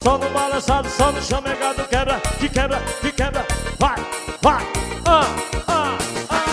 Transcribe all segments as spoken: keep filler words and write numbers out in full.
Só no balançado, só no chamegado, quebra, que quebra, que quebra, vai, vai, ah, ah, ah.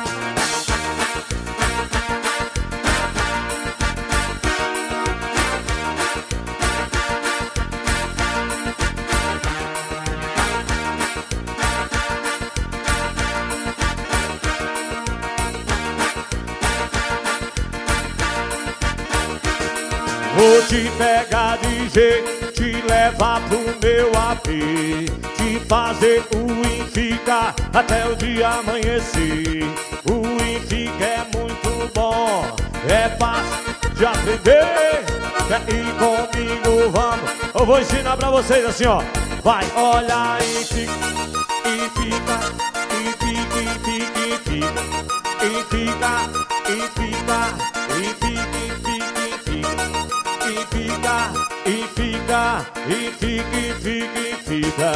Vou te pegar de jeito, te levar pro meu A P, te fazer o in ficar até o dia amanhecer. O in fica é muito bom, é fácil de aprender. Quer ir comigo, vamos? Eu vou ensinar pra vocês assim, ó. Vai, olha e fica, e fica, e fica, e fica, e fica, e fica, e fica, e fica, e fica. E fica, e fica, e fica, e fica, e fica.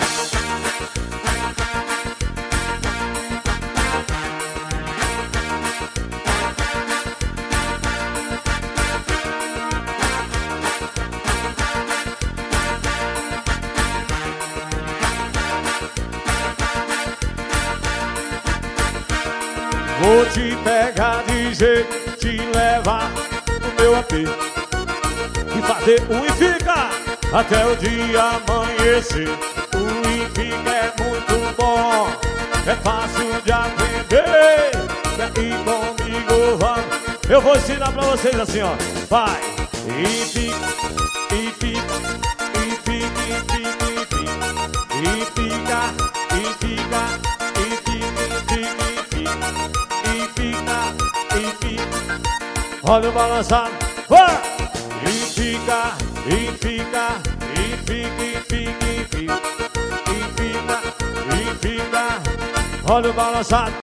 Vou te pegar de jeito, te levar no meu A P e fazer o e fica até o dia amanhecer. O e fica é muito bom, é fácil de aprender. Quer ir comigo, vamos? Eu vou ensinar pra vocês assim, ó. Vai, e fica, e fica, e fica, e fica, e fica, e fica, e fica, e fica, e fica, e fica. Olha o balançado, vai! E fica, e fica, e fica, e fica, e fica, e fica, e fica. Olha o balançado.